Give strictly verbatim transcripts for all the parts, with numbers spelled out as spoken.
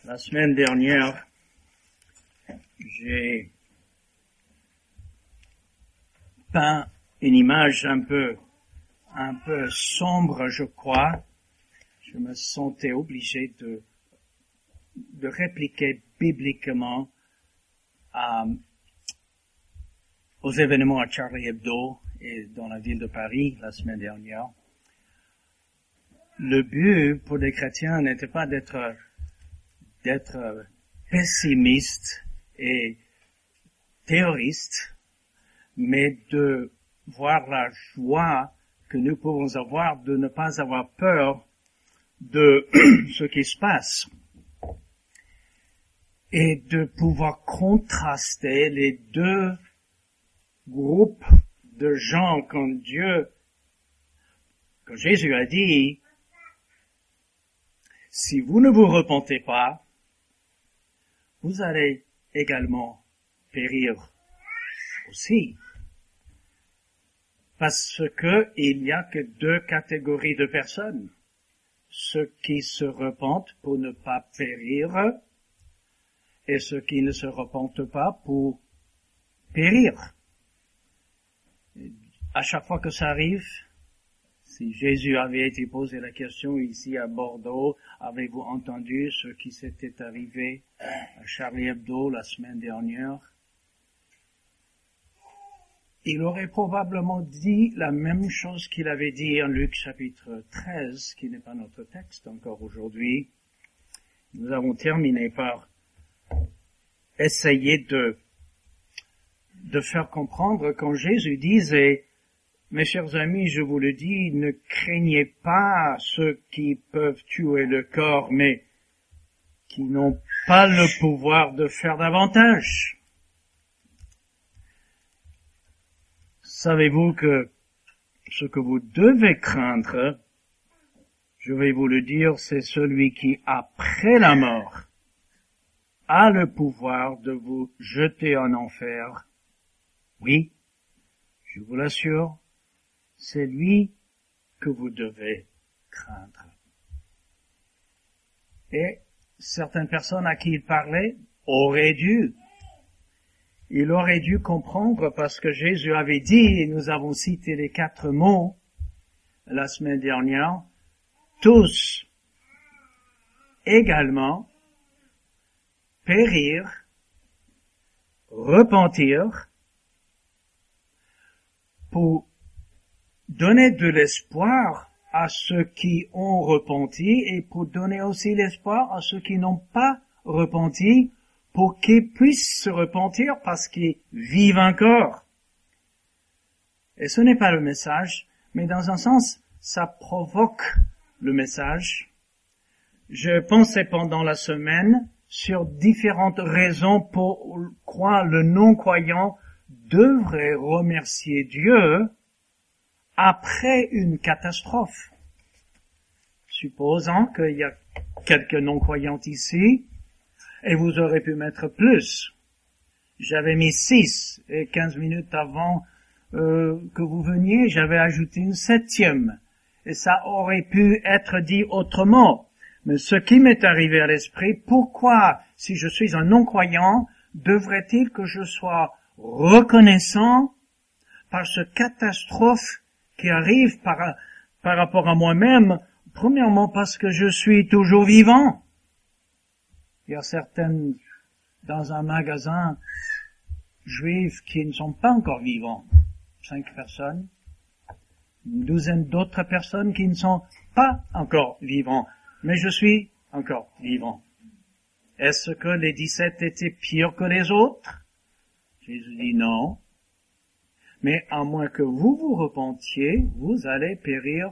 La semaine dernière, j'ai peint une image un peu, un peu sombre, je crois. Je me sentais obligé de, de répliquer bibliquement à, aux événements à Charlie Hebdo et dans la ville de Paris la semaine dernière. Le but pour les chrétiens n'était pas d'être d'être pessimiste et théoriste, mais de voir la joie que nous pouvons avoir de ne pas avoir peur de ce qui se passe et de pouvoir contraster les deux groupes de gens quand Dieu, quand Jésus a dit, si vous ne vous repentez pas, vous allez également périr aussi. Parce que il n'y a que deux catégories de personnes. Ceux qui se repentent pour ne pas périr et ceux qui ne se repentent pas pour périr. À chaque fois que ça arrive, si Jésus avait été posé la question ici à Bordeaux, avez-vous entendu ce qui s'était arrivé à Charlie Hebdo la semaine dernière? Il aurait probablement dit la même chose qu'il avait dit en Luc chapitre treize, qui n'est pas notre texte encore aujourd'hui. Nous avons terminé par essayer de, de faire comprendre quand Jésus disait, mes chers amis, je vous le dis, ne craignez pas ceux qui peuvent tuer le corps, mais qui n'ont pas le pouvoir de faire davantage. Savez-vous que ce que vous devez craindre, je vais vous le dire, c'est celui qui, après la mort, a le pouvoir de vous jeter en enfer. Oui, je vous l'assure, c'est lui que vous devez craindre. Et certaines personnes à qui il parlait auraient dû. Il aurait dû comprendre parce que Jésus avait dit, et nous avons cité les quatre mots la semaine dernière, tous également périr, repentir, pour donner de l'espoir à ceux qui ont repenti et pour donner aussi l'espoir à ceux qui n'ont pas repenti pour qu'ils puissent se repentir parce qu'ils vivent encore. Et ce n'est pas le message, mais dans un sens, ça provoque le message. Je pensais pendant la semaine sur différentes raisons pour quoi le non-croyant devrait remercier Dieu après une catastrophe. Supposons qu'il y a quelques non-croyants ici, et vous aurez pu mettre plus. J'avais mis six, et quinze minutes avant euh, que vous veniez, j'avais ajouté une septième. Et ça aurait pu être dit autrement. Mais ce qui m'est arrivé à l'esprit, pourquoi, si je suis un non-croyant, devrait-il que je sois reconnaissant par ce catastrophe qui arrive par, par rapport à moi-même, premièrement parce que je suis toujours vivant. Il y a certaines, dans un magasin juif, qui ne sont pas encore vivants. Cinq personnes. Une douzaine d'autres personnes qui ne sont pas encore vivants. Mais je suis encore vivant. Est-ce que les dix-sept étaient pires que les autres? Jésus dit non. Mais à moins que vous vous repentiez, vous allez périr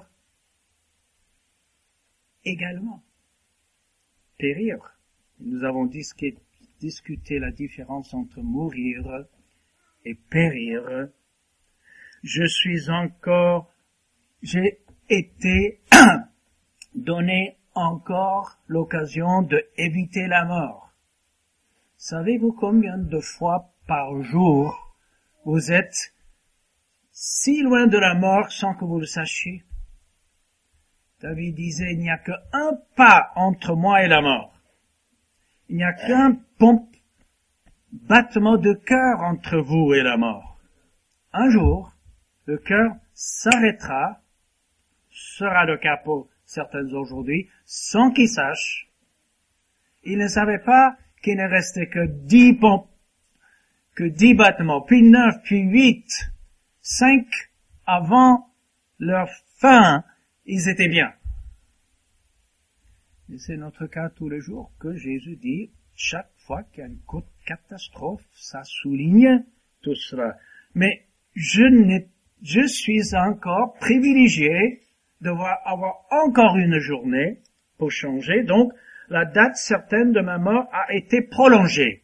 également. Périr. Nous avons discuté, discuté la différence entre mourir et périr. Je suis encore, j'ai été donné encore l'occasion de éviter la mort. Savez-vous combien de fois par jour vous êtes si loin de la mort sans que vous le sachiez? David disait, il n'y a qu'un pas entre moi et la mort. Il n'y a qu'un pompe, battement de cœur entre vous et la mort. Un jour, le cœur s'arrêtera, sera le cas pour certains aujourd'hui, sans qu'ils sachent. Ils ne savaient pas qu'il ne restait que dix pompes, que dix battements, puis neuf, puis huit, cinq avant leur fin, ils étaient bien. Et c'est notre cas tous les jours que Jésus dit, chaque fois qu'il y a une catastrophe, ça souligne tout cela. Mais je n'ai, je suis encore privilégié de avoir encore une journée pour changer. Donc, la date certaine de ma mort a été prolongée.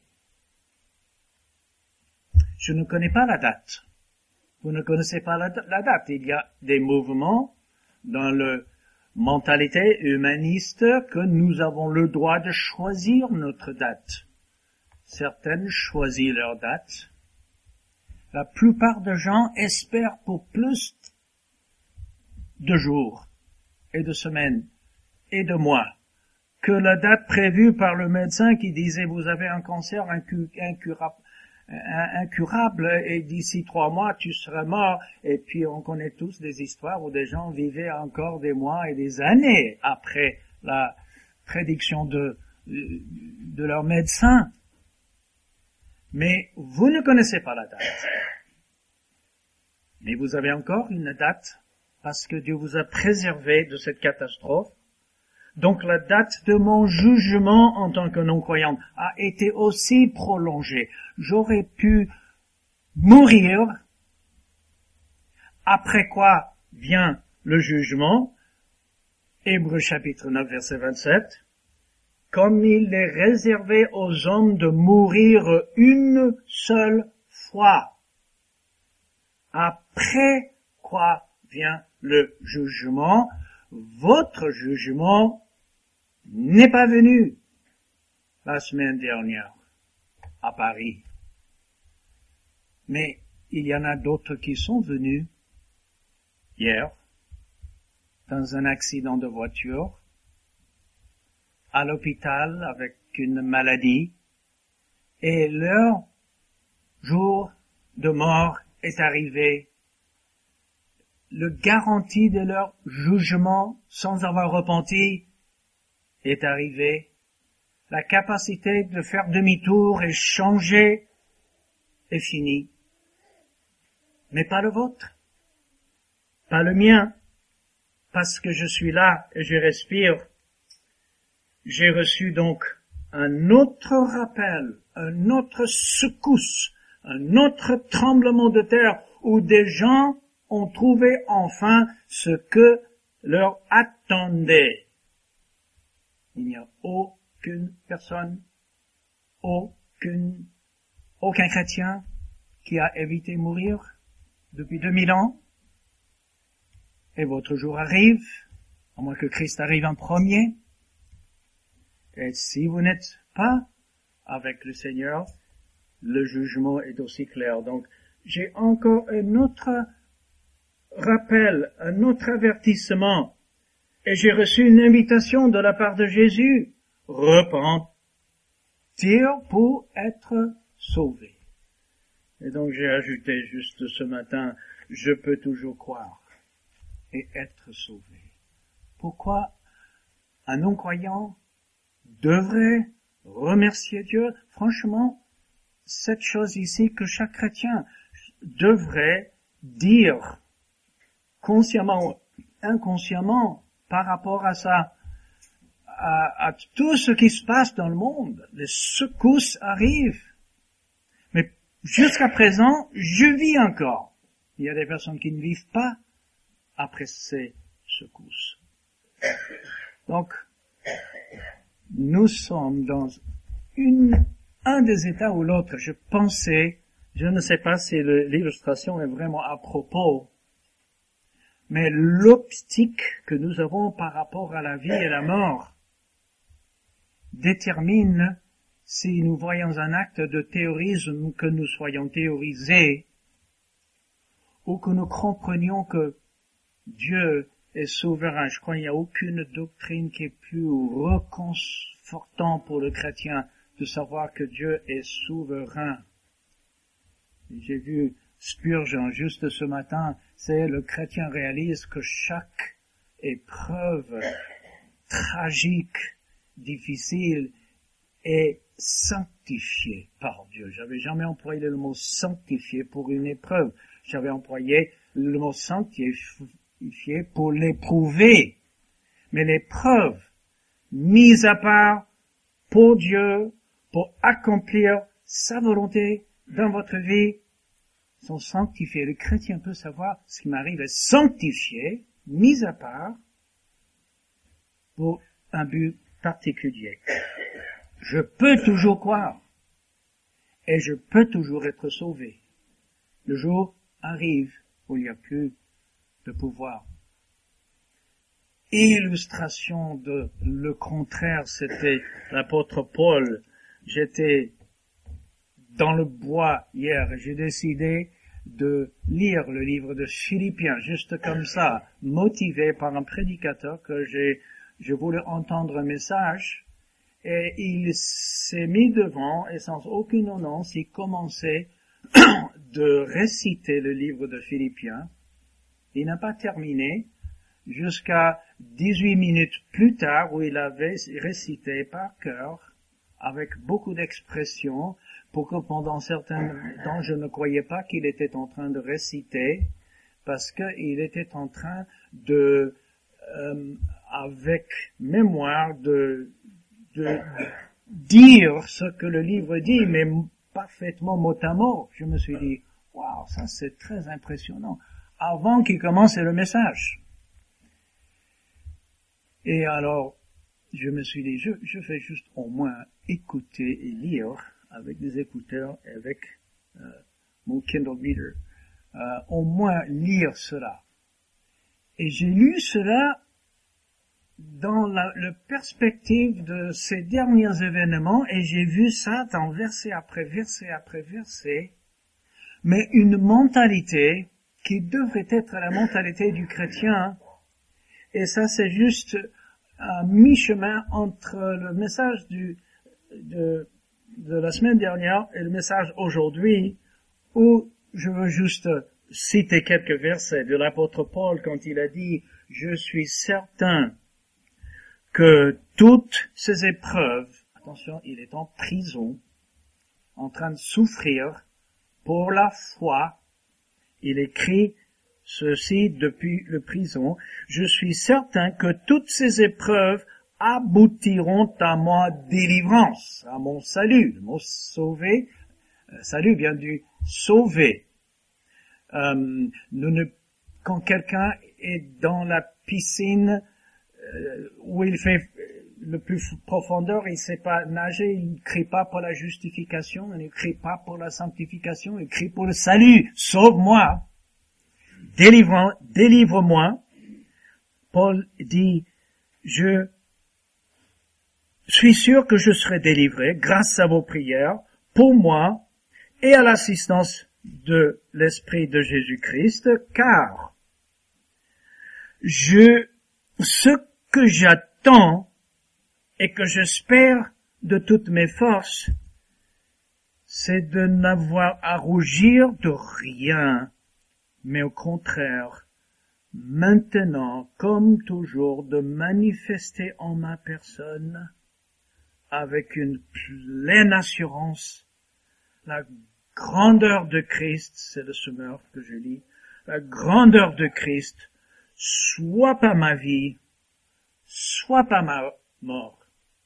Je ne connais pas la date. Vous ne connaissez pas la, la date. Il y a des mouvements dans la mentalité humaniste que nous avons le droit de choisir notre date. Certaines choisissent leur date. La plupart des gens espèrent pour plus de jours et de semaines et de mois que la date prévue par le médecin qui disait vous avez un cancer incurable, incurable et d'ici trois mois tu seras mort. Et puis on connaît tous des histoires où des gens vivaient encore des mois et des années après la prédiction de, de leur médecin. Mais vous ne connaissez pas la date. Mais vous avez encore une date parce que Dieu vous a préservé de cette catastrophe. Donc la date de mon jugement en tant que non-croyant a été aussi prolongée. J'aurais pu mourir, après quoi vient le jugement, Hébreux chapitre neuf verset vingt-sept, comme il est réservé aux hommes de mourir une seule fois. Après quoi vient le jugement, votre jugement n'est pas venu la semaine dernière à Paris. Mais il y en a d'autres qui sont venus hier dans un accident de voiture, à l'hôpital avec une maladie, et leur jour de mort est arrivé. Le garantie de leur jugement sans avoir repenti est arrivé. La capacité de faire demi-tour et changer est finie. Mais pas le vôtre. Pas le mien. Parce que je suis là et je respire. J'ai reçu donc un autre rappel, un autre secousse, un autre tremblement de terre où des gens ont trouvé enfin ce que leur attendait. Il n'y a aucune personne, aucune, aucun chrétien qui a évité de mourir depuis deux mille ans. Et votre jour arrive, à moins que Christ arrive en premier. Et si vous n'êtes pas avec le Seigneur, le jugement est aussi clair. Donc, j'ai encore un autre rappel, un autre avertissement. Et j'ai reçu une invitation de la part de Jésus. Repentir pour être sauvé. Et donc j'ai ajouté juste ce matin, je peux toujours croire et être sauvé. Pourquoi un non-croyant devrait remercier Dieu? Franchement, cette chose ici que chaque chrétien devrait dire consciemment ou inconsciemment par rapport à ça, à, à tout ce qui se passe dans le monde. Les secousses arrivent. Mais jusqu'à présent, je vis encore. Il y a des personnes qui ne vivent pas après ces secousses. Donc, nous sommes dans une, un des états ou l'autre. Je pensais, je ne sais pas si le, l'illustration est vraiment à propos, mais l'optique que nous avons par rapport à la vie et la mort détermine si nous voyons un acte de théorisme, que nous soyons théorisés, ou que nous comprenions que Dieu est souverain. Je crois qu'il n'y a aucune doctrine qui est plus réconfortante pour le chrétien de savoir que Dieu est souverain. J'ai vu Spurgeon juste ce matin, c'est le chrétien réalise que chaque épreuve tragique, difficile, est sanctifiée par Dieu. J'avais jamais employé le mot sanctifié pour une épreuve. J'avais employé le mot sanctifié pour l'éprouver. Mais l'épreuve, mise à part pour Dieu, pour accomplir sa volonté dans votre vie, sont sanctifiés. Le chrétien peut savoir ce qui m'arrive est sanctifié, mis à part, pour un but particulier. Je peux toujours croire, et je peux toujours être sauvé. Le jour arrive où il n'y a plus de pouvoir. Illustration de le contraire, c'était l'apôtre Paul. J'étais dans le bois hier et j'ai décidé de lire le livre de Philippiens, juste comme ça, motivé par un prédicateur que j'ai, je voulais entendre un message, et il s'est mis devant, et sans aucune annonce, il commençait de réciter le livre de Philippiens. Il n'a pas terminé, jusqu'à dix-huit minutes plus tard, où il avait récité par cœur, avec beaucoup d'expression, pour que pendant certains temps, je ne croyais pas qu'il était en train de réciter, parce qu'il était en train de, euh, avec mémoire, de, de dire ce que le livre dit, mais parfaitement mot à mot. Je me suis dit, waouh, ça c'est très impressionnant, avant qu'il commence le message. Et alors, je me suis dit, je, je vais juste au moins écouter et lire avec des écouteurs et avec euh, mon Kindle Reader, euh, au moins lire cela. Et j'ai lu cela dans la, la perspective de ces derniers événements, et j'ai vu ça dans verset après verset après verset, mais une mentalité qui devrait être la mentalité du chrétien, et ça c'est juste à mi-chemin entre le message du, de, de la semaine dernière et le message aujourd'hui, où je veux juste citer quelques versets de l'apôtre Paul quand il a dit « Je suis certain que toutes ces épreuves », attention, il est en prison, en train de souffrir pour la foi, il écrit ceci depuis le prison, « Je suis certain que toutes ces épreuves aboutiront à ma délivrance, à mon salut. » Le mot « sauver », euh, salut vient du « sauver ». Euh, nous ne, quand quelqu'un est dans la piscine euh, où il fait le plus profondeur, il ne sait pas nager, il ne crie pas pour la justification, il ne crie pas pour la sanctification, il crie pour le salut. Sauve-moi, délivre, délivre-moi. Paul dit, je suis sûr que je serai délivré grâce à vos prières pour moi et à l'assistance de l'Esprit de Jésus-Christ, car je, ce que j'attends et que j'espère de toutes mes forces, c'est de n'avoir à rougir de rien, mais au contraire, maintenant, comme toujours, de manifester en ma personne, avec une pleine assurance, la grandeur de Christ, c'est le Sommeur que je lis, la grandeur de Christ, soit par ma vie, soit par ma mort.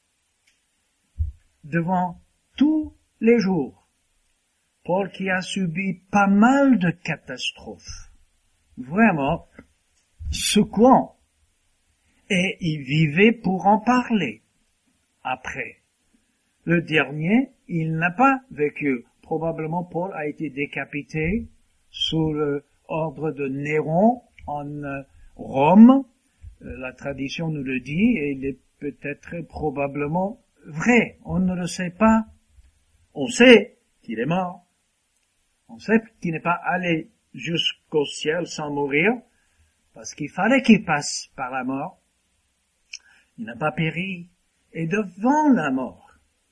Devant tous les jours, Paul qui a subi pas mal de catastrophes, vraiment secouant, et il vivait pour en parler après. Le dernier, il n'a pas vécu. Probablement Paul a été décapité sous l'ordre de Néron en euh, Rome. Euh, la tradition nous le dit et il est peut-être probablement vrai. On ne le sait pas. On sait qu'il est mort. On sait qu'il n'est pas allé jusqu'au ciel sans mourir parce qu'il fallait qu'il passe par la mort. Il n'a pas péri. Et devant la mort,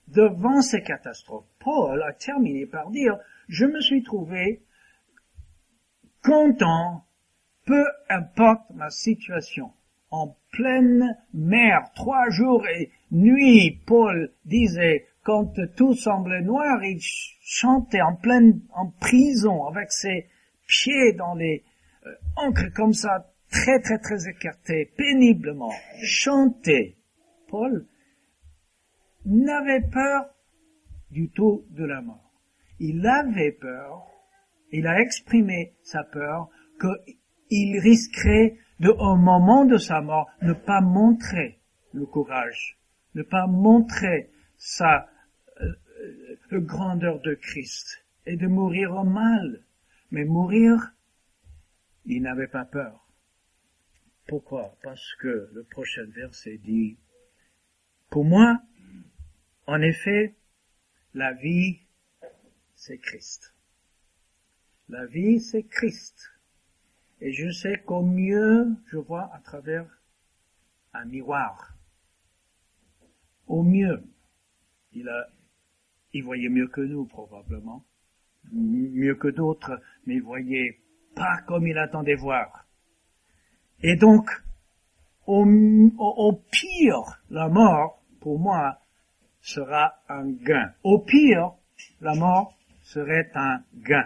devant ces catastrophes. Paul a terminé par dire, je me suis trouvé content, peu importe ma situation. En pleine mer, trois jours et nuit, Paul disait, quand tout semblait noir, il chantait en pleine, en prison, avec ses pieds dans les euh, ancres comme ça, très très très écartés, péniblement, chantait. Paul n'avait peur du tout de la mort. Il avait peur, il a exprimé sa peur, qu'il risquerait de, au moment de sa mort, ne pas montrer le courage, ne pas montrer sa euh, euh, grandeur de Christ, et de mourir au mal. Mais mourir, il n'avait pas peur. Pourquoi? Parce que le prochain verset dit, pour moi, en effet, la vie, c'est Christ. La vie, c'est Christ. Et je sais qu'au mieux, je vois à travers un miroir. Au mieux, il a, il voyait mieux que nous, probablement. Mieux que d'autres, mais il voyait pas comme il attendait voir. Et donc, au, au, au pire, la mort, pour moi, sera un gain. Au pire, la mort serait un gain.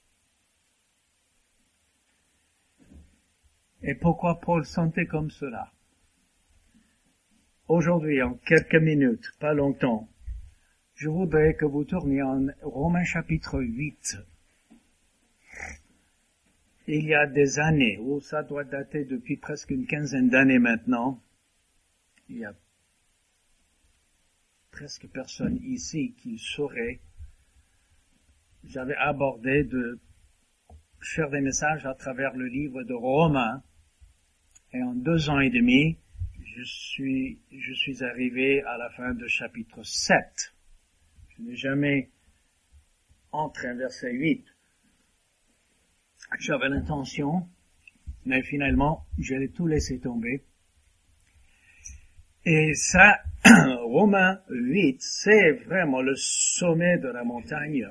Et pourquoi Paul sentait comme cela? Aujourd'hui, en quelques minutes, pas longtemps, je voudrais que vous tourniez en Romains chapitre huit. Il y a des années, ou ça doit dater depuis presque une quinzaine d'années maintenant, il y a presque personne ici qui saurait, j'avais abordé de faire des messages à travers le livre de Romains, et en deux ans et demi, je suis, je suis arrivé à la fin de chapitre sept. Je n'ai jamais entré en verset huit. J'avais l'intention, mais finalement, j'allais tout laisser tomber. Et ça, Romains huit, c'est vraiment le sommet de la montagne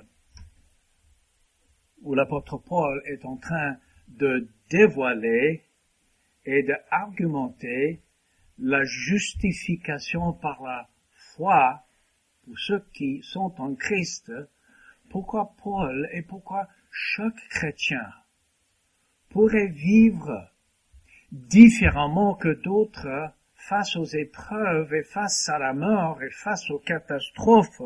où l'apôtre Paul est en train de dévoiler et d'argumenter la justification par la foi pour ceux qui sont en Christ. Pourquoi Paul et pourquoi chaque chrétien pourrait vivre différemment que d'autres face aux épreuves et face à la mort et face aux catastrophes.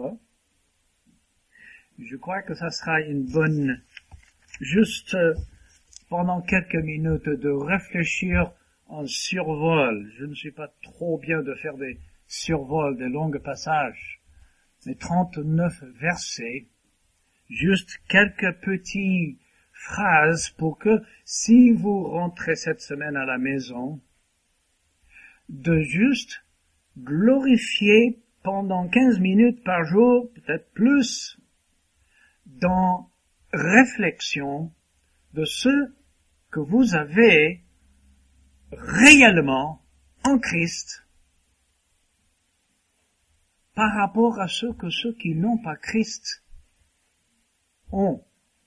Je crois que ça sera une bonne, juste pendant quelques minutes, de réfléchir en survol. Je ne suis pas trop bien de faire des survols, des longs passages, mais trente-neuf versets, juste quelques petites phrases pour que, si vous rentrez cette semaine à la maison, de juste glorifier pendant quinze minutes par jour, peut-être plus, dans réflexion de ce que vous avez réellement en Christ par rapport à ce que ceux qui n'ont pas Christ ont.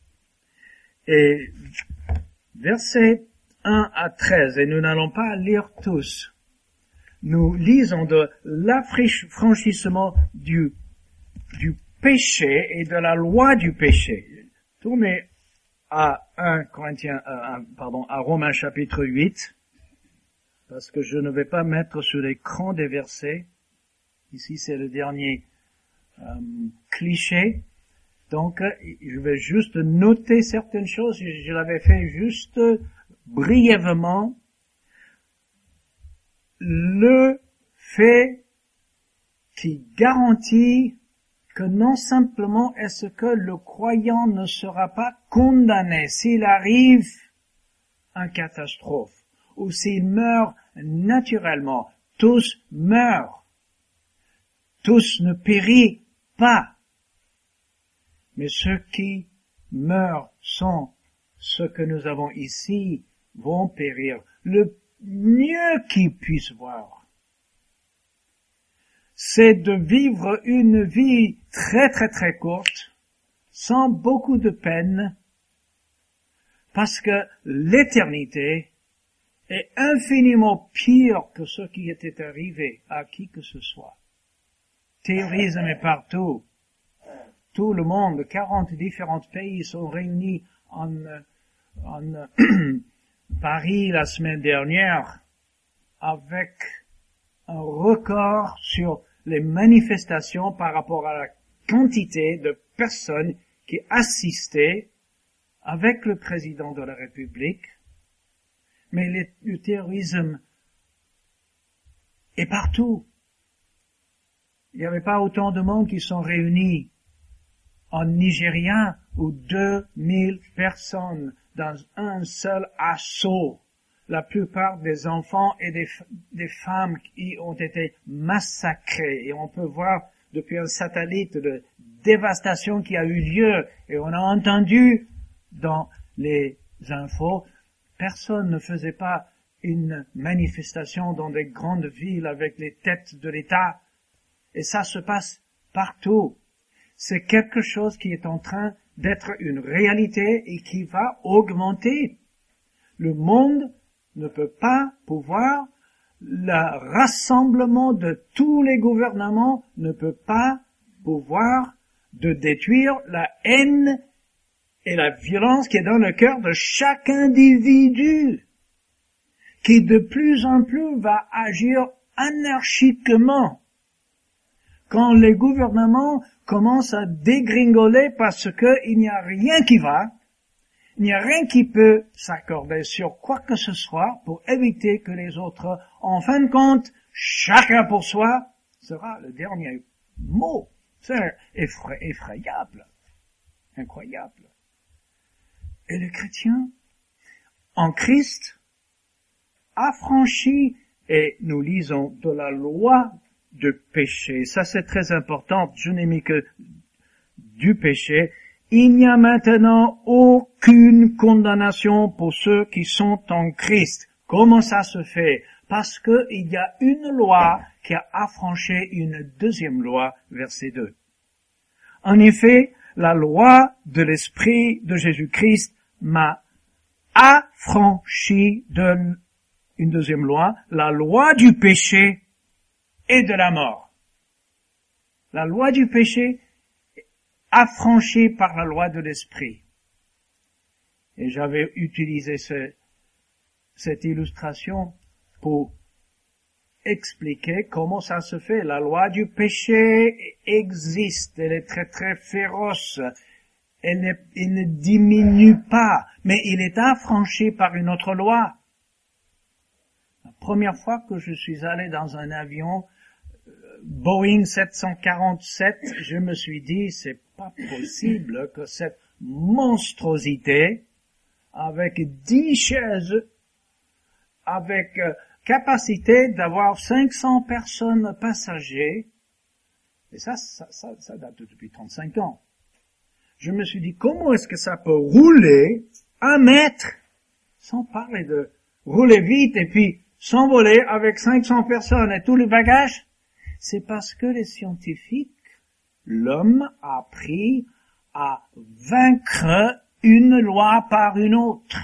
Et versets un à treize, et nous n'allons pas lire tous, nous lisons de l'affranchissement du, du péché et de la loi du péché. Tournez à un Corinthiens, euh, pardon, à Romains chapitre huit, parce que je ne vais pas mettre sur l'écran des versets. Ici, c'est le dernier euh, cliché. Donc, je vais juste noter certaines choses. Je, je l'avais fait juste brièvement. Le fait qui garantit que non simplement est-ce que le croyant ne sera pas condamné s'il arrive une catastrophe ou s'il meurt naturellement. Tous meurent. Tous ne périssent pas. Mais ceux qui meurent sans ce que nous avons ici vont périr. Le mieux qu'ils puissent voir, c'est de vivre une vie très très très courte, sans beaucoup de peine, parce que l'éternité est infiniment pire que ce qui était arrivé à qui que ce soit. Terrorisme est partout. Tout le monde, quarante différents pays sont réunis en, en Paris la semaine dernière avec un record sur les manifestations par rapport à la quantité de personnes qui assistaient avec le président de la République. Mais le, le terrorisme est partout. Il n'y avait pas autant de monde qui sont réunis en Nigeria où deux mille personnes dans un seul assaut. La plupart des enfants et des, des femmes qui ont été massacrés. Et on peut voir depuis un satellite de dévastation qui a eu lieu. Et on a entendu dans les infos, personne ne faisait pas une manifestation dans des grandes villes avec les têtes de l'État. Et ça se passe partout. C'est quelque chose qui est en train d'être une réalité et qui va augmenter. Le monde ne peut pas pouvoir, le rassemblement de tous les gouvernements ne peut pas pouvoir de détruire la haine et la violence qui est dans le cœur de chaque individu, qui de plus en plus va agir anarchiquement. Quand les gouvernements commencent à dégringoler parce qu'il n'y a rien qui va, il n'y a rien qui peut s'accorder sur quoi que ce soit pour éviter que les autres, en fin de compte, chacun pour soi, sera le dernier mot. C'est effray- effrayable, incroyable. Et le chrétien, en Christ, affranchi, et nous lisons de la loi de péché. Ça, c'est très important. Je n'ai mis que du péché. Il n'y a maintenant aucune condamnation pour ceux qui sont en Christ. Comment ça se fait? Parce que il y a une loi qui a affranchi une deuxième loi, verset deux. En effet, la loi de l'Esprit de Jésus-Christ m'a affranchi d'une deuxième loi, la loi du péché et de la mort. La loi du péché affranchie par la loi de l'esprit. Et j'avais utilisé ce, cette illustration pour expliquer comment ça se fait. La loi du péché existe, elle est très très féroce, elle ne, elle ne diminue pas, mais il est affranchi par une autre loi. La première fois que je suis allé dans un avion Boeing sept cent quarante-sept, je me suis dit, c'est pas possible que cette monstrosité, avec dix chaises, avec euh, capacité d'avoir cinq cents personnes passagers, et ça, ça, ça, ça date depuis trente-cinq ans. Je me suis dit, comment est-ce que ça peut rouler un mètre, sans parler de rouler vite et puis s'envoler avec cinq cents personnes et tous les bagages? C'est parce que les scientifiques, l'homme a appris à vaincre une loi par une autre.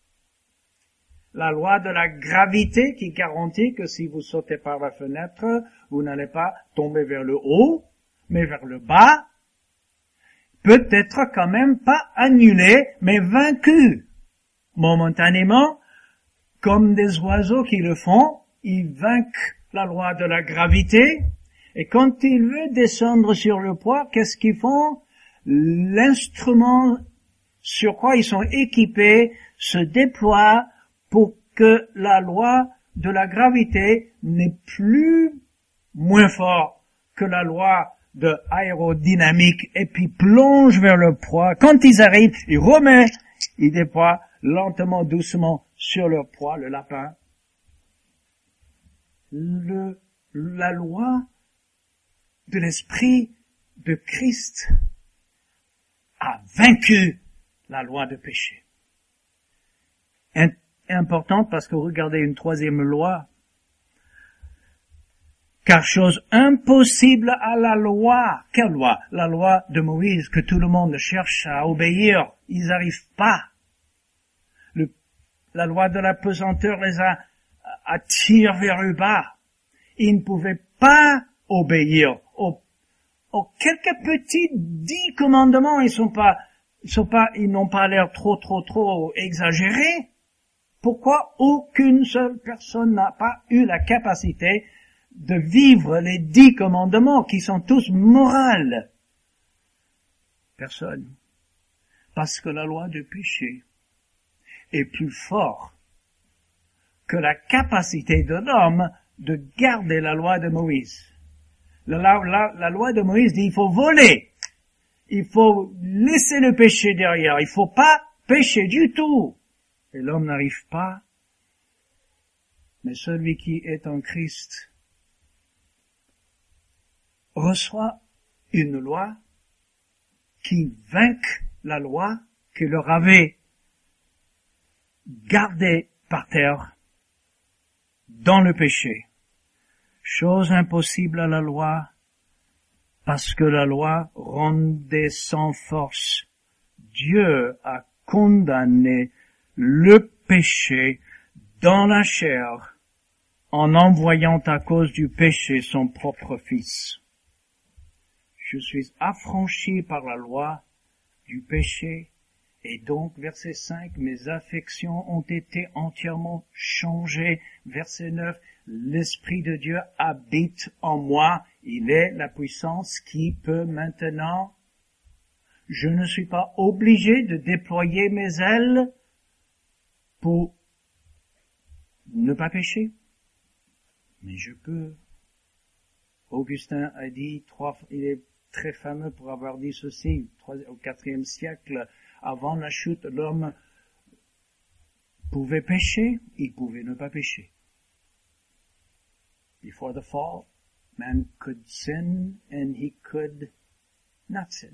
La loi de la gravité qui garantit que si vous sautez par la fenêtre, vous n'allez pas tomber vers le haut, mais vers le bas, peut être quand même pas annulé, mais vaincu. Momentanément, comme des oiseaux qui le font, ils vainquent la loi de la gravité, et quand ils veulent descendre sur le poids, qu'est-ce qu'ils font? L'instrument sur quoi ils sont équipés se déploie pour que la loi de la gravité n'est plus moins fort que la loi de aérodynamique, et puis plonge vers le poids. Quand ils arrivent, ils remettent, ils déploient lentement, doucement sur leur poids, le lapin. Le, la loi de l'esprit de Christ a vaincu la loi de péché. Important parce que regardez une troisième loi. Car chose impossible à la loi. Quelle loi? La loi de Moïse que tout le monde cherche à obéir. Ils n'arrivent pas. Le, la loi de la pesanteur les a attire vers le bas. Ils ne pouvaient pas obéir aux, aux quelques petits dix commandements. Ils sont pas, ils sont pas, ils n'ont pas l'air trop, trop, trop exagérés. Pourquoi aucune seule personne n'a pas eu la capacité de vivre les dix commandements qui sont tous moraux? Personne. Parce que la loi du péché est plus forte que la capacité de l'homme de garder la loi de Moïse. La, la, la loi de Moïse dit il faut voler. Il faut laisser le péché derrière. Il faut pas pécher du tout. Et l'homme n'arrive pas. Mais celui qui est en Christ reçoit une loi qui vainque la loi qui leur avait gardé par terre dans le péché. Chose impossible à la loi, parce que la loi rendait sans force. Dieu a condamné le péché dans la chair en envoyant à cause du péché son propre Fils. Je suis affranchi par la loi du péché, et donc, verset cinq, mes affections ont été entièrement changées. Verset neuf, l'Esprit de Dieu habite en moi. Il est la puissance qui peut maintenant. Je ne suis pas obligé de déployer mes ailes pour ne pas pécher. Mais je peux. Augustin a dit, trois, il est très fameux pour avoir dit ceci, au quatrième siècle, avant la chute, l'homme pouvait pécher, il pouvait ne pas pécher. Before the fall, man could sin and he could not sin.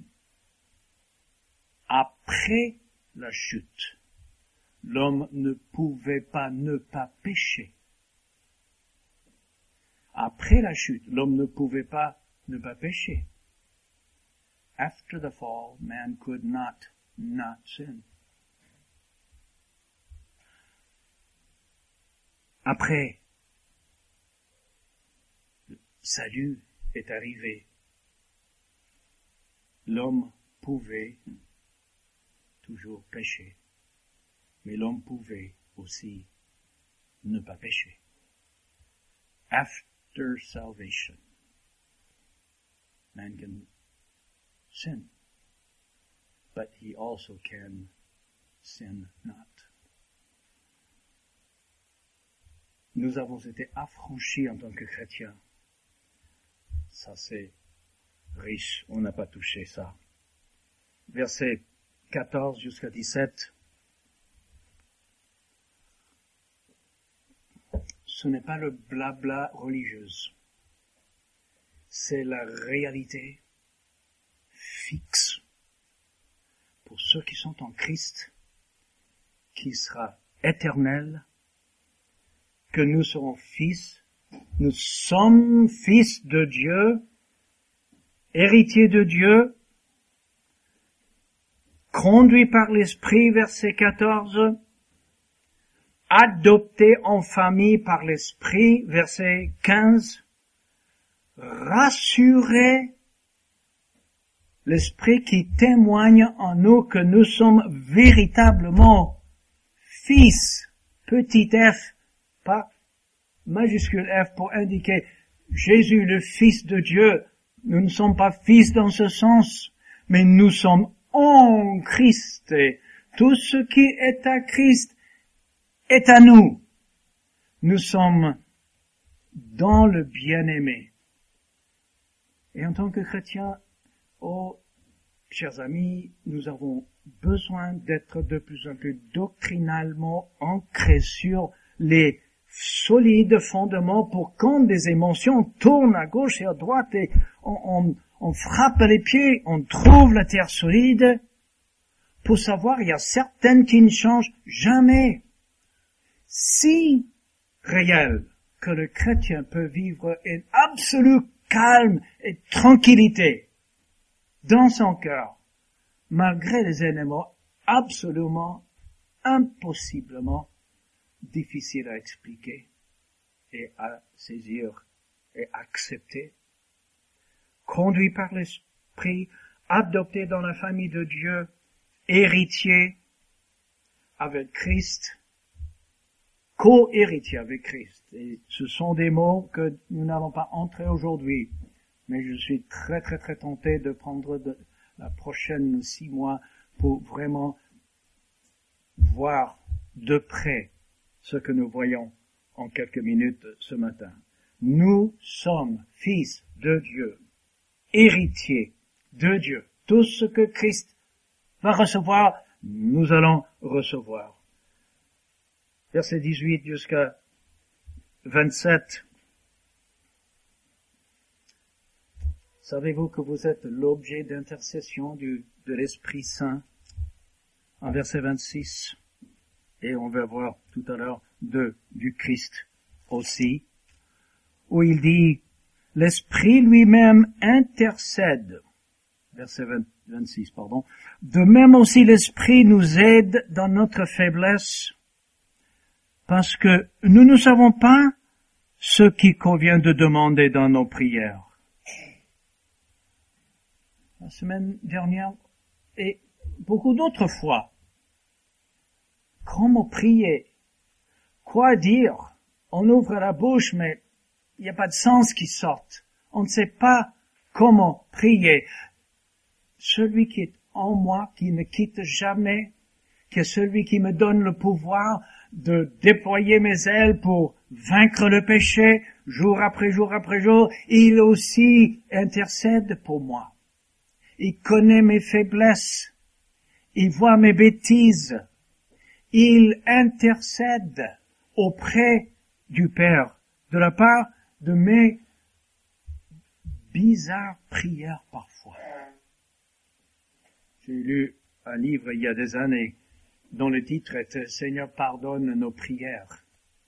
Après la chute, l'homme ne pouvait pas ne pas pécher. Après la chute, l'homme ne pouvait pas ne pas pécher. After the fall, man could not not sin. Après, le salut est arrivé. L'homme pouvait toujours pécher, mais l'homme pouvait aussi ne pas pécher. After salvation, man can sin, but he also can sin not. Nous avons été affranchis en tant que chrétiens. Ça c'est riche, on n'a pas touché ça. Verset quatorze jusqu'à dix-sept. Ce n'est pas le blabla religieux. C'est la réalité fixe pour ceux qui sont en Christ, qui sera éternel, que nous serons fils, nous sommes fils de Dieu, héritiers de Dieu, conduits par l'Esprit, verset quatorze, adoptés en famille par l'Esprit, verset quinze, rassurés, l'Esprit qui témoigne en nous que nous sommes véritablement fils, petit f, pas majuscule F pour indiquer Jésus le Fils de Dieu. Nous ne sommes pas fils dans ce sens, mais nous sommes en Christ. Et tout ce qui est à Christ est à nous. Nous sommes dans le bien-aimé. Et en tant que chrétiens, oh, chers amis, nous avons besoin d'être de plus en plus doctrinalement ancrés sur les solides fondements pour quand des émotions tournent à gauche et à droite et on, on, on frappe les pieds, on trouve la terre solide. Pour savoir, il y a certaines qui ne changent jamais. Si réelles que le chrétien peut vivre un absolu calme et tranquillité dans son cœur, malgré les éléments absolument, impossiblement difficiles à expliquer et à saisir et accepter. Conduit par l'Esprit, adopté dans la famille de Dieu, héritier avec Christ, co-héritier avec Christ. Et ce sont des mots que nous n'allons pas entrer aujourd'hui, mais je suis très très très tenté de prendre de, la prochaine six mois pour vraiment voir de près ce que nous voyons en quelques minutes ce matin. Nous sommes fils de Dieu, héritiers de Dieu. Tout ce que Christ va recevoir, nous allons recevoir. Verset dix-huit jusqu'à vingt-sept. Savez-vous que vous êtes l'objet d'intercession du, de l'Esprit Saint? En verset vingt-six. Et on va voir tout à l'heure de, du Christ aussi, où il dit, l'Esprit lui-même intercède. Verset vingt, vingt-six, pardon. De même aussi l'Esprit nous aide dans notre faiblesse, parce que nous ne savons pas ce qui convient de demander dans nos prières. La semaine dernière, et beaucoup d'autres fois, comment prier? Quoi dire? On ouvre la bouche, mais il n'y a pas de sens qui sorte. On ne sait pas comment prier. Celui qui est en moi, qui ne quitte jamais, qui est celui qui me donne le pouvoir de déployer mes ailes pour vaincre le péché, jour après jour après jour, il aussi intercède pour moi. Il connaît mes faiblesses. Il voit mes bêtises. Il intercède auprès du Père de la part de mes bizarres prières parfois. J'ai lu un livre il y a des années dont le titre était « Seigneur, pardonne nos prières ».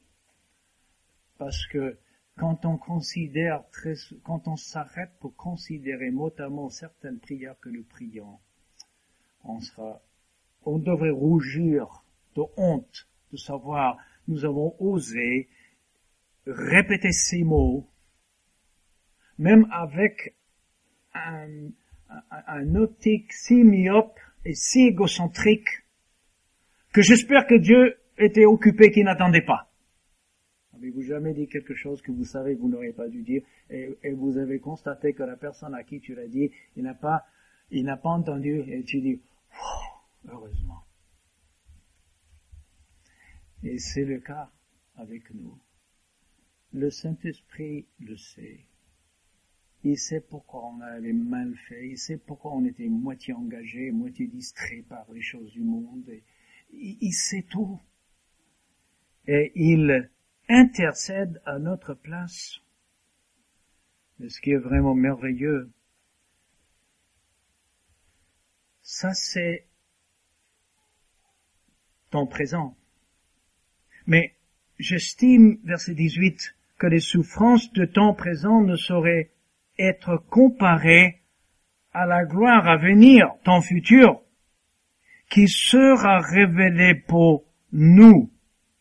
Parce que quand on considère, très, quand on s'arrête pour considérer mot à mot certaines prières que nous prions, on sera, on devrait rougir de honte de savoir, nous avons osé répéter ces mots, même avec un, un, un optique si myope et si égocentrique que j'espère que Dieu était occupé, qu'il n'attendait pas. Avez-vous jamais dit quelque chose que vous savez que vous n'auriez pas dû dire et, et vous avez constaté que la personne à qui tu l'as dit, il n'a pas, il n'a pas entendu et tu dis, oh, heureusement. Et c'est le cas avec nous. Le Saint-Esprit le sait. Il sait pourquoi on avait mal fait, il sait pourquoi on était moitié engagé, moitié distrait par les choses du monde. Et, il, il sait tout. Et il intercède à notre place. Et ce qui est vraiment merveilleux, ça c'est ton présent. Mais j'estime, verset dix-huit, que les souffrances de temps présent ne sauraient être comparées à la gloire à venir, temps futur, qui sera révélée pour nous.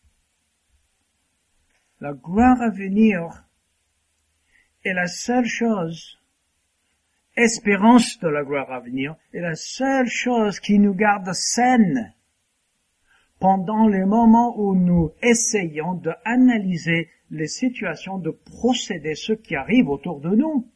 La gloire à venir est la seule chose, espérance de la gloire à venir, est la seule chose qui nous garde saines pendant les moments où nous essayons d'analyser les situations, de procéder ce qui arrive autour de nous.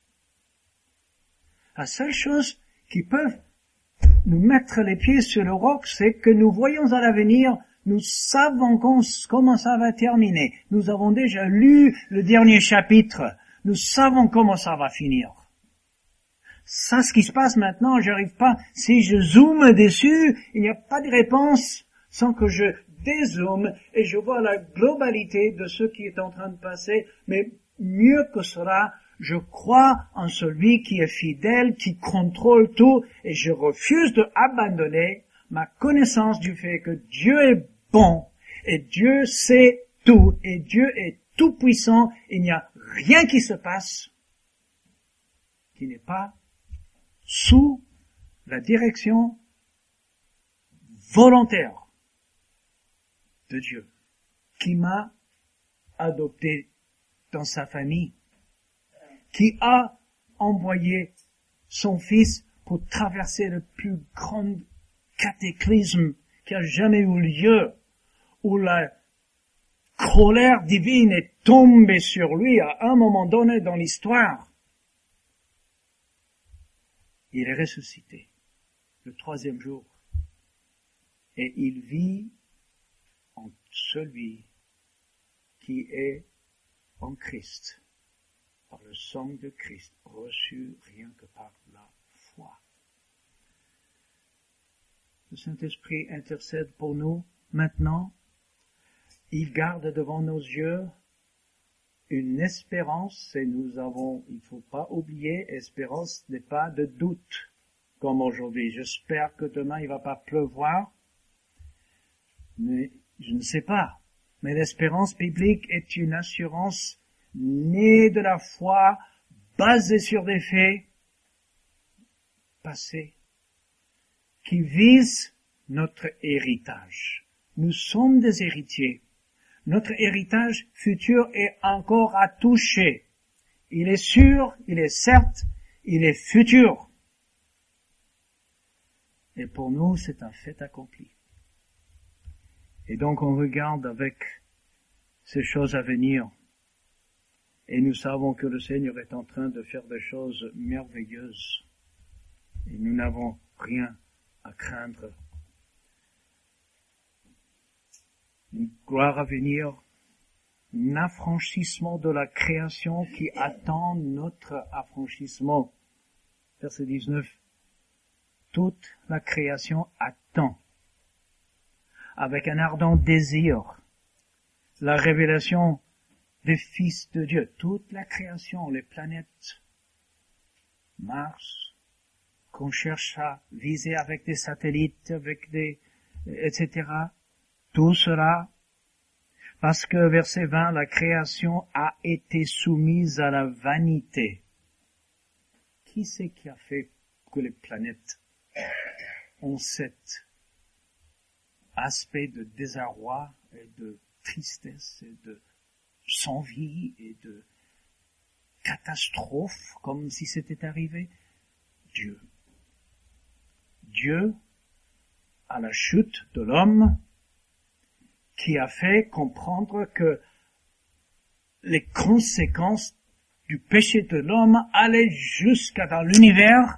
La seule chose qui peut nous mettre les pieds sur le roc, c'est que nous voyons à l'avenir, nous savons comment ça va terminer. Nous avons déjà lu le dernier chapitre. Nous savons comment ça va finir. Ça, ce qui se passe maintenant, j'arrive pas, si je zoome dessus, il n'y a pas de réponse sans que je dézoome et je vois la globalité de ce qui est en train de passer. Mais mieux que cela, je crois en celui qui est fidèle, qui contrôle tout, et je refuse d'abandonner ma connaissance du fait que Dieu est bon, et Dieu sait tout, et Dieu est tout-puissant, il n'y a rien qui se passe qui n'est pas sous la direction volontaire de Dieu, qui m'a adopté dans sa famille, qui a envoyé son fils pour traverser le plus grand cataclysme qui a jamais eu lieu, où la colère divine est tombée sur lui à un moment donné dans l'histoire. Il est ressuscité le troisième jour et il vit en celui qui est en Christ, par le sang de Christ, reçu rien que par la foi. Le Saint-Esprit intercède pour nous maintenant. Il garde devant nos yeux une espérance, et nous avons, il ne faut pas oublier, espérance n'est pas de doute, comme aujourd'hui. J'espère que demain il ne va pas pleuvoir, mais je ne sais pas. Mais l'espérance biblique est une assurance née de la foi, basée sur des faits passés, qui vise notre héritage. Nous sommes des héritiers. Notre héritage futur est encore à toucher. Il est sûr, il est certes, il est futur. Et pour nous, c'est un fait accompli. Et donc on regarde avec ces choses à venir. Et nous savons que le Seigneur est en train de faire des choses merveilleuses. Et nous n'avons rien à craindre. Une gloire à venir, un affranchissement de la création qui attend notre affranchissement. Verset dix-neuf. Toute la création attend, avec un ardent désir, la révélation des fils de Dieu. Toute la création, les planètes, Mars, qu'on cherche à viser avec des satellites, avec des, et cetera. Tout cela, parce que verset vingt, la création a été soumise à la vanité. Qui c'est qui a fait que les planètes ont cet aspect de désarroi et de tristesse et de sans-vie et de catastrophe comme si c'était arrivé? Dieu. Dieu, à la chute de l'homme, qui a fait comprendre que les conséquences du péché de l'homme allaient jusqu'à dans l'univers.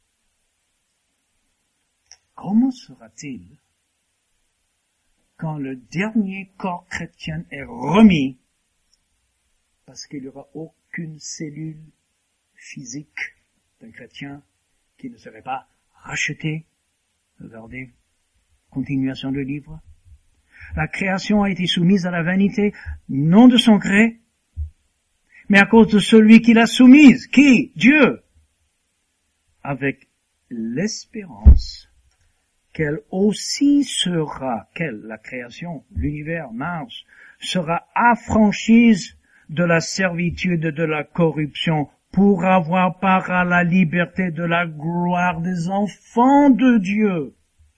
Comment sera-t-il quand le dernier corps chrétien est remis, parce qu'il n'y aura aucune cellule physique d'un chrétien qui ne serait pas rachetée? Regardez, continuation du livre. La création a été soumise à la vanité, non de son gré, mais à cause de celui qui l'a soumise. Qui? Dieu. Avec l'espérance qu'elle aussi sera, qu'elle, la création, l'univers, Mars, sera affranchie de la servitude de la corruption pour avoir part à la liberté de la gloire des enfants de Dieu.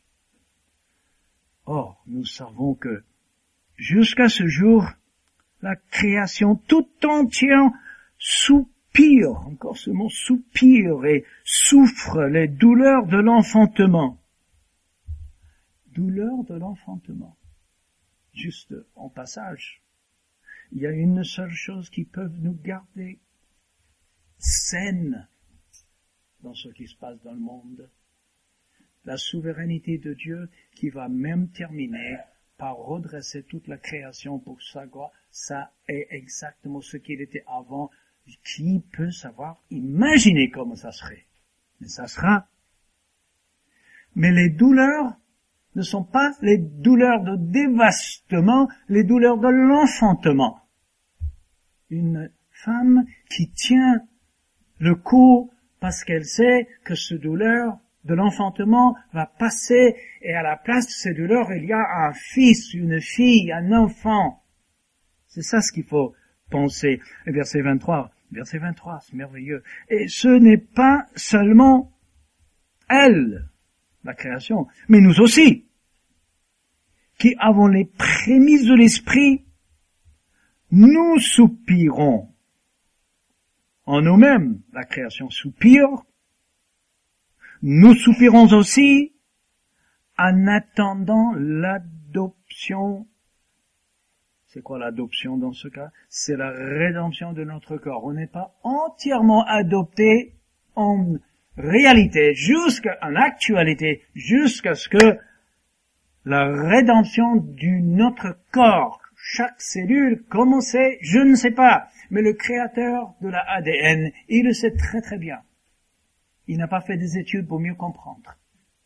Or, nous savons que jusqu'à ce jour, la création tout entière soupire, encore ce mot soupire, et souffre les douleurs de l'enfantement. Douleurs de l'enfantement. Juste en passage, il y a une seule chose qui peut nous garder saines dans ce qui se passe dans le monde. La souveraineté de Dieu qui va même terminer par redresser toute la création pour sa gloire. Ça est exactement ce qu'il était avant. Qui peut savoir, imaginer comment ça serait? Mais ça sera. Mais les douleurs ne sont pas les douleurs de dévastement, les douleurs de l'enfantement. Une femme qui tient le coup parce qu'elle sait que ce douleur de l'enfantement va passer, et à la place de ces douleurs, il y a un fils, une fille, un enfant. C'est ça ce qu'il faut pensées. Verset vingt-trois, verset vingt-trois, c'est merveilleux. Et ce n'est pas seulement elle, la création, mais nous aussi, qui avons les prémices de l'esprit, nous soupirons en nous-mêmes. La création soupire. Nous soupirons aussi en attendant l'adoption. C'est quoi l'adoption dans ce cas? C'est la rédemption de notre corps. On n'est pas entièrement adopté en réalité, jusqu'à, en actualité, jusqu'à ce que la rédemption de notre corps, chaque cellule, comment c'est, je ne sais pas. Mais le créateur de la A D N, il le sait très très bien. Il n'a pas fait des études pour mieux comprendre.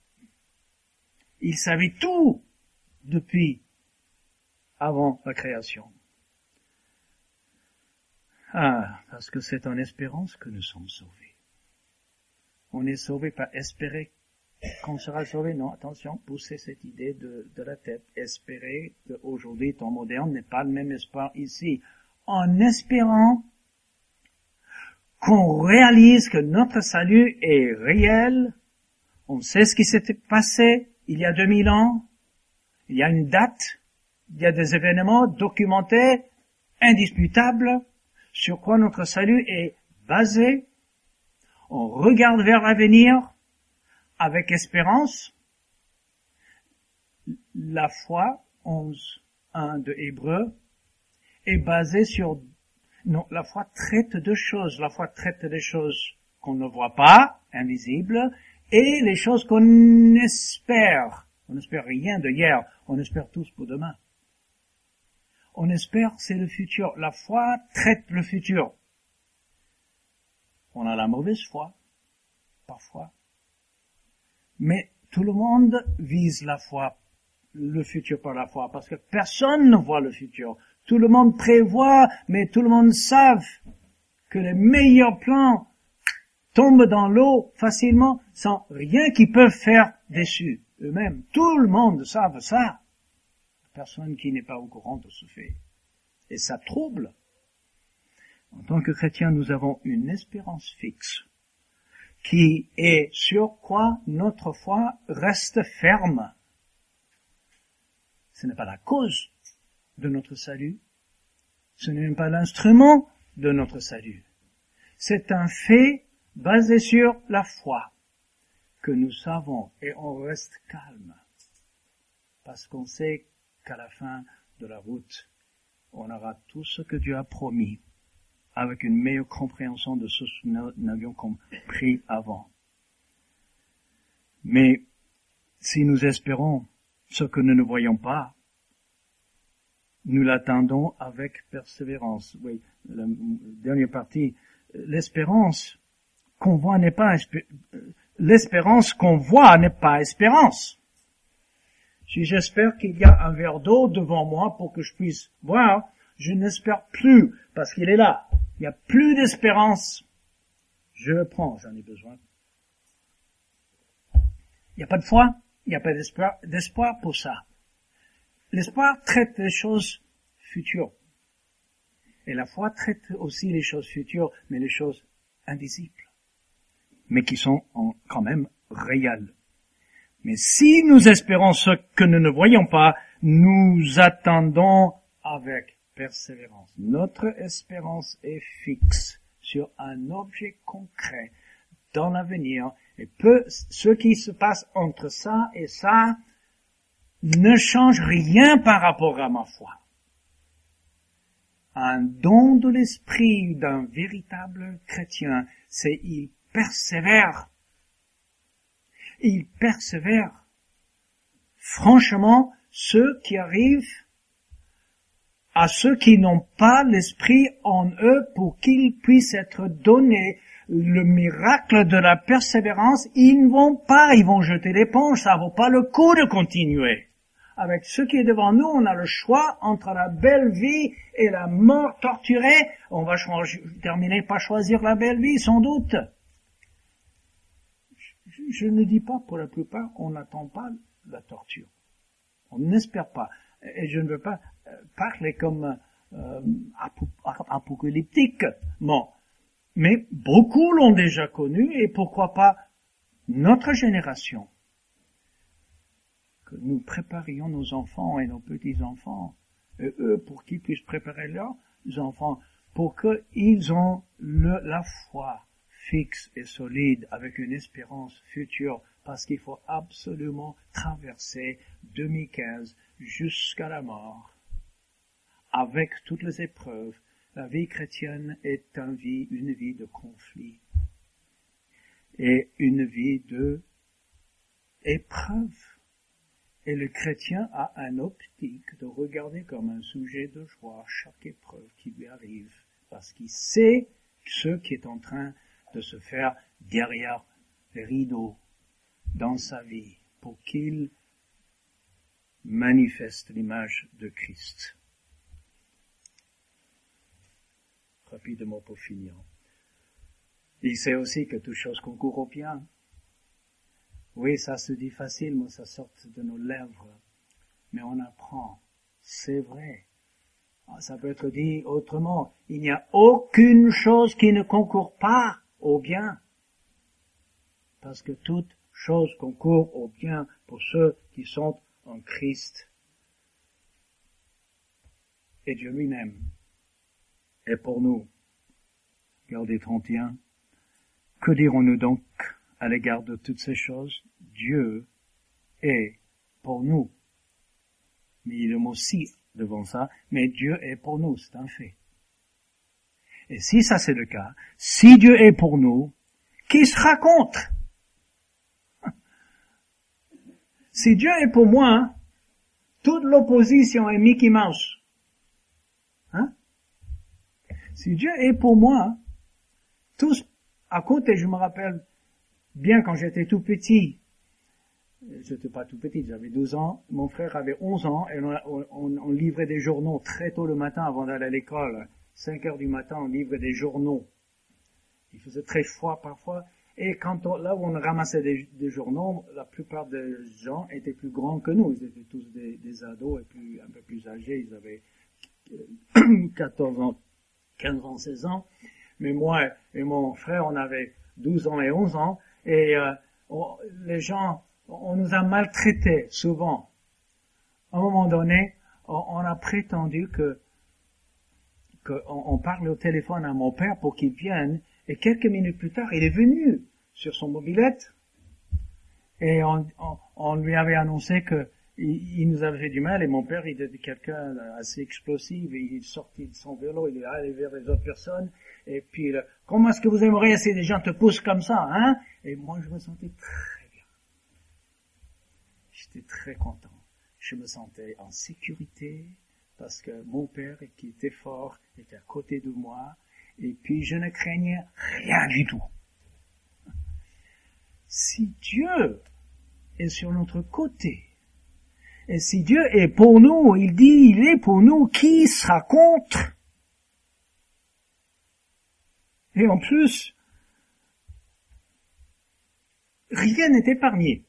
Il savait tout depuis avant la création. Ah, parce que c'est en espérance que nous sommes sauvés. On est sauvé par espérer qu'on sera sauvé. Non, attention, poussez cette idée de, de la tête. Espérer qu'aujourd'hui, temps moderne, n'est pas le même espoir ici. En espérant qu'on réalise que notre salut est réel, on sait ce qui s'est passé il y a deux mille ans, il y a une date, il y a des événements documentés, indisputables, sur quoi notre salut est basé. On regarde vers l'avenir avec espérance. La foi, onze, un de Hébreux, est basée sur... Non, la foi traite deux choses. La foi traite des choses qu'on ne voit pas, invisibles, et les choses qu'on espère. On n'espère rien de hier, on espère tous pour demain. On espère, c'est le futur. La foi traite le futur. On a la mauvaise foi, parfois. Mais tout le monde vise la foi, le futur par la foi, parce que personne ne voit le futur. Tout le monde prévoit, mais tout le monde savent que les meilleurs plans tombent dans l'eau facilement, sans rien qu'ils peuvent faire dessus eux-mêmes. Tout le monde savent ça. Personne qui n'est pas au courant de ce fait. Et ça trouble. En tant que chrétiens, nous avons une espérance fixe, qui est sur quoi notre foi reste ferme. Ce n'est pas la cause de notre salut, ce n'est même pas l'instrument de notre salut. C'est un fait basé sur la foi que nous savons, et on reste calme, parce qu'on sait qu'à la fin de la route, on aura tout ce que Dieu a promis, avec une meilleure compréhension de ce que nous n'avions compris avant. Mais si nous espérons ce que nous ne voyons pas, nous l'attendons avec persévérance. Oui, la dernière partie, l'espérance qu'on voit n'est pas espé- l'espérance qu'on voit n'est pas espérance. Si j'espère qu'il y a un verre d'eau devant moi pour que je puisse boire, je n'espère plus parce qu'il est là. Il n'y a plus d'espérance. Je le prends, j'en ai besoin. Il n'y a pas de foi, il n'y a pas d'espoir, d'espoir pour ça. L'espoir traite les choses futures. Et la foi traite aussi les choses futures, mais les choses invisibles. Mais qui sont en, quand même réelles. Mais si nous espérons ce que nous ne voyons pas, nous attendons avec persévérance. Notre espérance est fixe sur un objet concret dans l'avenir. Et peu, ce qui se passe entre ça et ça ne change rien par rapport à ma foi. Un don de l'esprit d'un véritable chrétien, c'est il persévère. Il persévère. Franchement, ceux qui arrivent à ceux qui n'ont pas l'esprit en eux pour qu'ils puissent être donnés le miracle de la persévérance, ils ne vont pas, ils vont jeter l'éponge, ça vaut pas le coup de continuer. Avec ce qui est devant nous, on a le choix entre la belle vie et la mort torturée. On va choisir, terminer par choisir la belle vie, sans doute. Je, je ne dis pas, pour la plupart, on n'attend pas la torture. On n'espère pas. Et je ne veux pas parler comme euh, apocalyptiquement. Mais beaucoup l'ont déjà connu, et pourquoi pas notre génération. Que nous préparions nos enfants et nos petits-enfants, et eux, pour qu'ils puissent préparer leurs enfants, pour qu'ils aient le, la foi fixe et solide, avec une espérance future, parce qu'il faut absolument traverser deux mille quinze jusqu'à la mort, avec toutes les épreuves. La vie chrétienne est une vie, une vie de conflit et une vie de épreuve. Et le chrétien a un optique de regarder comme un sujet de joie chaque épreuve qui lui arrive, parce qu'il sait ce qui est en train de se faire derrière les rideaux dans sa vie, pour qu'il manifeste l'image de Christ. Rapidement pour finir. Il sait aussi que toute chose concourt au bien. Oui, ça se dit facilement, ça sort de nos lèvres, mais on apprend. C'est vrai. Ça peut être dit autrement. Il n'y a aucune chose qui ne concourt pas au bien, parce que toute chose concourt au bien pour ceux qui sont en Christ. Et Dieu lui-même est pour nous. Regardez trente et un. Que dirons-nous donc à l'égard de toutes ces choses? Dieu est pour nous. Mais il y a le mot si devant ça, mais Dieu est pour nous, c'est un fait. Et si ça c'est le cas, si Dieu est pour nous, qui sera contre? Si Dieu est pour moi, toute l'opposition est Mickey Mouse. Hein? Si Dieu est pour moi, tous à côté, je me rappelle bien quand j'étais tout petit, j'étais pas tout petit, j'avais douze ans, mon frère avait onze ans, et on, on, on livrait des journaux très tôt le matin avant d'aller à l'école. cinq heures du matin, on livrait des journaux. Il faisait très froid parfois, et quand on, là où on ramassait des, des journaux, la plupart des gens étaient plus grands que nous, ils étaient tous des, des ados et plus, un peu plus âgés, ils avaient quatorze ans, quinze ans, seize ans. Mais moi et mon frère, on avait douze ans et onze ans, et euh, on, les gens, on nous a maltraités souvent. À un moment donné, on, on a prétendu que, que on, on parlait au téléphone à mon père pour qu'il vienne, et quelques minutes plus tard, il est venu sur son mobilette, et on, on, on lui avait annoncé que il, il nous avait fait du mal, et mon père, il était quelqu'un assez explosif, et il est sorti de son vélo, il est allé vers les autres personnes, et puis, là, comment est-ce que vous aimeriez si des gens te poussent comme ça, hein? Et moi, je me sentais très bien. J'étais très content. Je me sentais en sécurité, parce que mon père, qui était fort, était à côté de moi, et puis je ne craignais rien du tout. Si Dieu est sur notre côté, et si Dieu est pour nous, il dit, il est pour nous, qui sera contre? Et en plus, rien n'est épargné.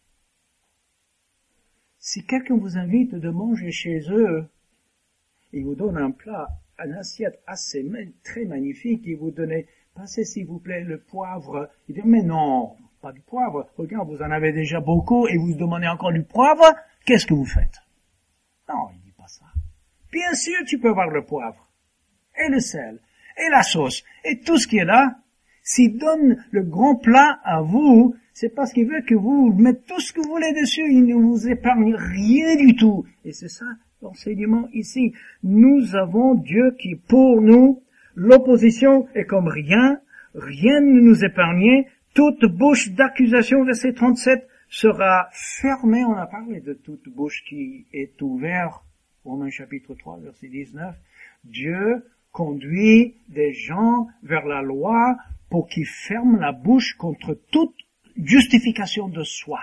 Si quelqu'un vous invite de manger chez eux, il vous donne un plat, une assiette assez, très magnifique, il vous donne, passez s'il vous plaît le poivre. Il dit, mais non, pas du poivre. Regarde, vous en avez déjà beaucoup et vous demandez encore du poivre. Qu'est-ce que vous faites? Non, il dit pas ça. Bien sûr, tu peux avoir le poivre et le sel et la sauce et tout ce qui est là. S'il donne le grand plat à vous, c'est parce qu'il veut que vous mettez tout ce que vous voulez dessus. Il ne vous épargne rien du tout. Et c'est ça l'enseignement ici. Nous avons Dieu qui est pour nous. L'opposition est comme rien. Rien ne nous épargne. Toute bouche d'accusation, verset trente-sept, sera fermée. On a parlé de toute bouche qui est ouverte. Romains chapitre trois, verset dix-neuf. Dieu conduit des gens vers la loi pour qu'ils ferment la bouche contre toute justification de soi.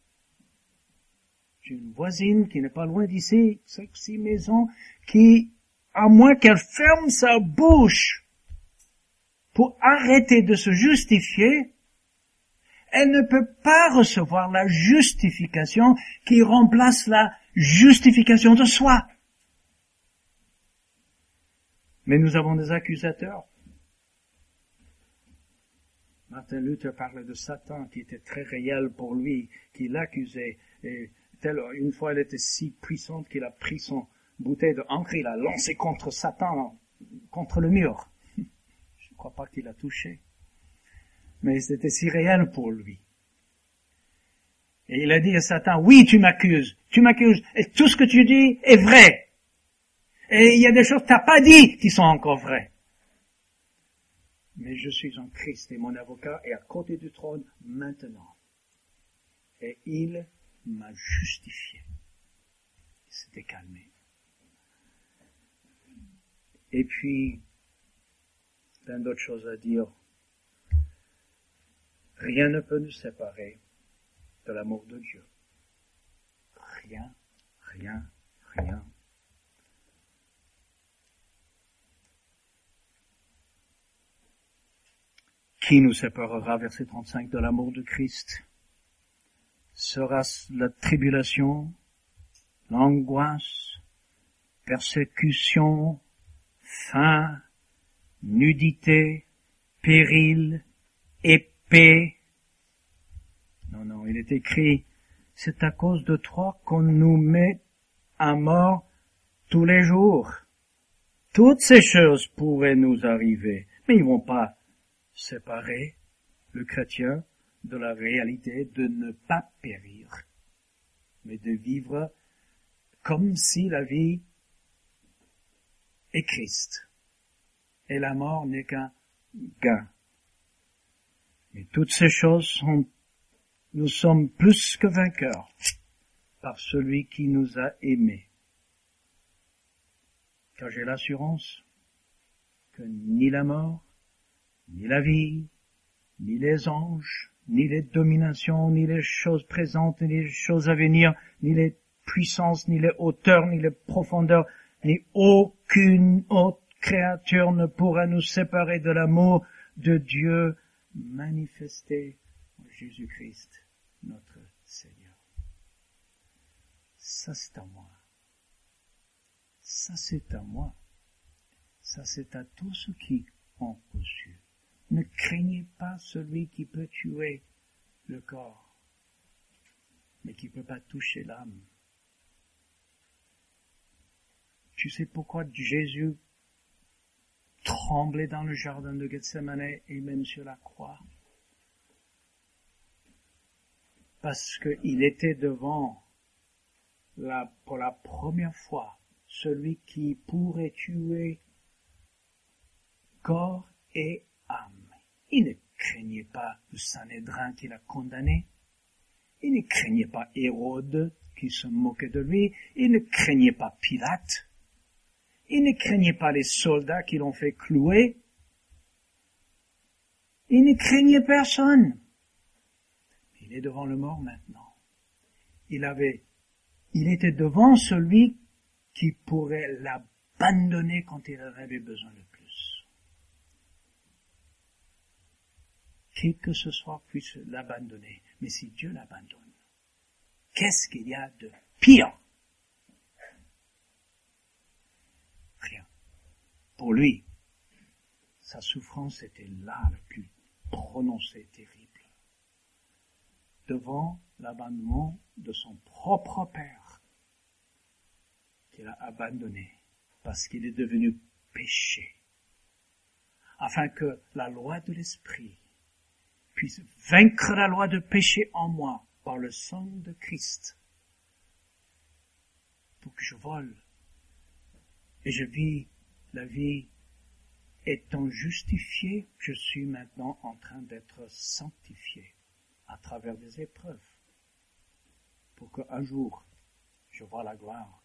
J'ai une voisine qui n'est pas loin d'ici, cinq, six maisons, qui, à moins qu'elle ferme sa bouche pour arrêter de se justifier, elle ne peut pas recevoir la justification qui remplace la justification de soi. Mais nous avons des accusateurs. Martin Luther parlait de Satan qui était très réel pour lui, qui l'accusait. Et tel, une fois, elle était si puissante qu'il a pris son bouteille d'encre, il a lancé contre Satan, contre le mur. Je ne crois pas qu'il a touché. Mais c'était si réel pour lui. Et il a dit à Satan, oui, tu m'accuses, tu m'accuses, et tout ce que tu dis est vrai. Et il y a des choses que tu n'as pas dit qui sont encore vraies. Mais je suis en Christ et mon avocat est à côté du trône maintenant. Et il m'a justifié. Il s'était calmé. Et puis, plein d'autres choses à dire. Rien ne peut nous séparer de l'amour de Dieu. Rien, rien, rien. Qui nous séparera, verset trente-cinq, de l'amour de Christ? Sera-ce la tribulation, l'angoisse, persécution, faim, nudité, péril, épée? Non, non, il est écrit, c'est à cause de toi qu'on nous met à mort tous les jours. Toutes ces choses pourraient nous arriver, mais ils vont pas séparer le chrétien de la réalité de ne pas périr, mais de vivre comme si la vie est Christ et la mort n'est qu'un gain. Mais toutes ces choses sont, nous sommes plus que vainqueurs par celui qui nous a aimés. Car j'ai l'assurance que ni la mort, ni la vie, ni les anges, ni les dominations, ni les choses présentes, ni les choses à venir, ni les puissances, ni les hauteurs, ni les profondeurs, ni aucune autre créature ne pourra nous séparer de l'amour de Dieu manifesté en Jésus-Christ, notre Seigneur. Ça c'est à moi. Ça c'est à moi. Ça c'est à tous ceux qui ont reçu. Ne craignez pas celui qui peut tuer le corps, mais qui ne peut pas toucher l'âme. Tu sais pourquoi Jésus tremblait dans le jardin de Gethsemane et même sur la croix? Parce qu'il était devant, la, pour la première fois, celui qui pourrait tuer corps et âme. Il ne craignait pas le Sanhédrin qui l'a condamné. Il ne craignait pas Hérode qui se moquait de lui. Il ne craignait pas Pilate. Il ne craignait pas les soldats qui l'ont fait clouer. Il ne craignait personne. Il est devant le mort maintenant. Il avait, il était devant celui qui pourrait l'abandonner quand il en avait besoin de plus. Qui que ce soit puisse l'abandonner. Mais si Dieu l'abandonne, qu'est-ce qu'il y a de pire? Rien. Pour lui, sa souffrance était là, la plus prononcée, terrible. Devant l'abandonnement de son propre Père, qu'il a abandonné, parce qu'il est devenu péché, afin que la loi de l'Esprit puisse vaincre la loi de péché en moi par le sang de Christ, pour que je vole et je vis la vie étant justifié, je suis maintenant en train d'être sanctifié à travers des épreuves, pour qu'un jour je vois la gloire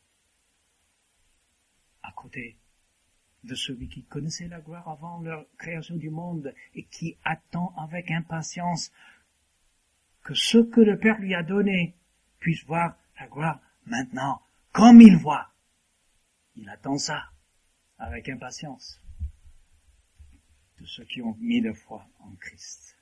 à côté de celui qui connaissait la gloire avant la création du monde et qui attend avec impatience que ce que le Père lui a donné puisse voir la gloire maintenant, comme il voit. Il attend ça avec impatience de ceux qui ont mis leur foi en Christ.